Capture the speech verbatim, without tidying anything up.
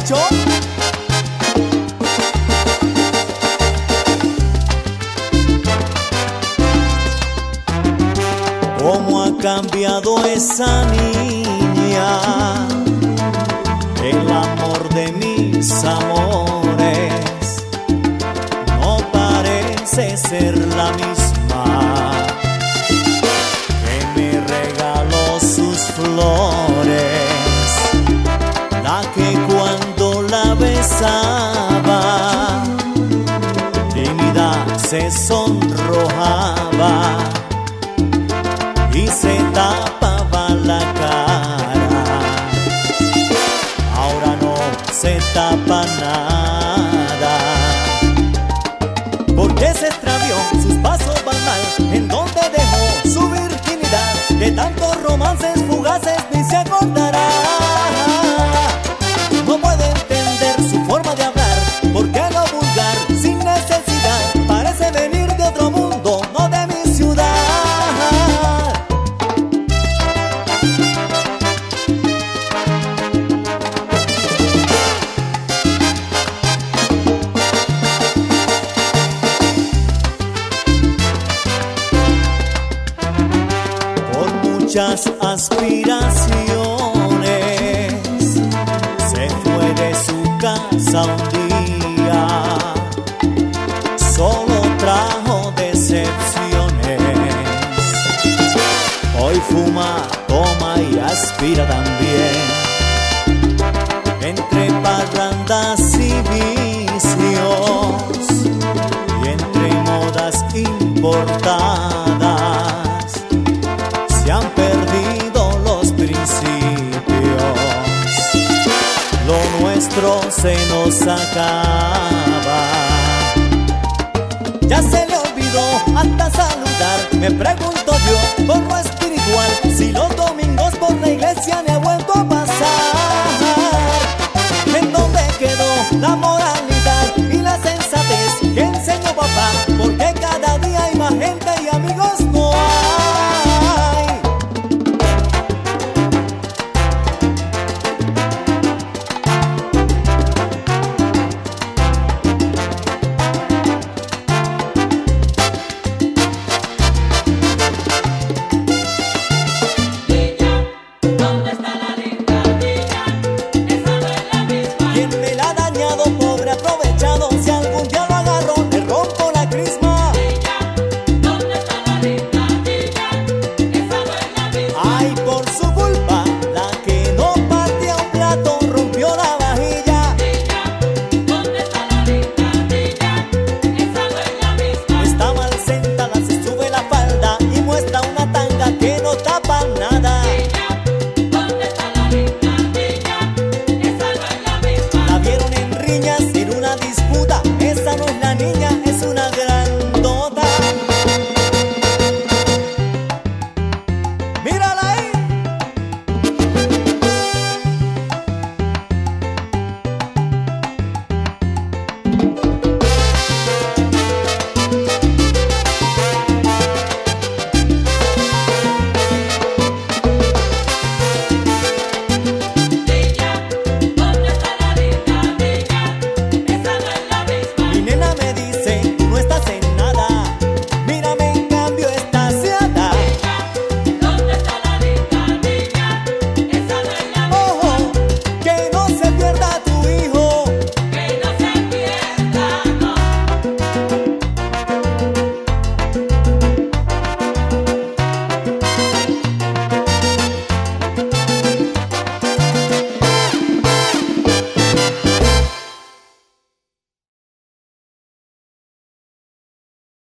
dicho. ¿Cómo ha cambiado esa niña? El amor de mis amores no parece ser la misma que me regaló sus flores, la que cuando la besaba tímida se sonrojaba y se tapaba la cara. Ahora no se tapa nada, porque se extravió, sus pasos van mal, en donde dejó su virginidad. De tantos romances fugaces ni se acordará. No puede entender su forma de hablar, porque lo vulgar sin necesidad parece venir de otro mundo, no de mi ciudad. Muchas aspiraciones se fue de su casa un día, solo trajo decepciones. Hoy fuma, toma y aspira también, entre parrandas y vicios y entre modas importadas se han perdido los principios. Lo nuestro se nos acaba. Ya se le olvidó hasta saludar. Me pregunto yo por lo espiritual, si los domingos por la iglesia me ha vuelto a pasar. ¿En dónde quedó la moralidad y la sensatez que enseñó papá? Porque cada día hay más gente y amigos no hay. Por su culpa, la que no partía un plato